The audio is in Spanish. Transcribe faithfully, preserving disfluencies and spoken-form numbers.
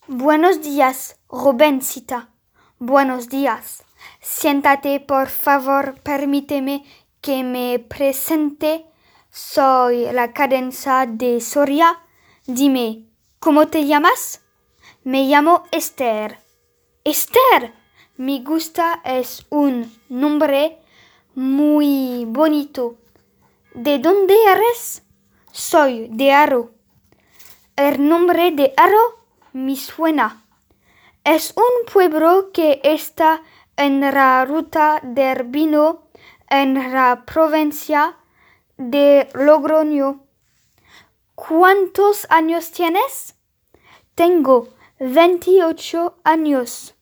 Buenos días, Rubencita. Buenos días. Siéntate, por favor, permíteme que me presente. Soy la cadenza de Soria. Dime, ¿cómo te llamas? Me llamo Esther. Esther, me gusta, es un nombre muy bonito. ¿De dónde eres? Soy de Haro. El nombre de Haro me suena. Es un pueblo que está en la ruta del vino en la provincia de Logroño. ¿Cuántos años tienes? Tengo veintiocho años.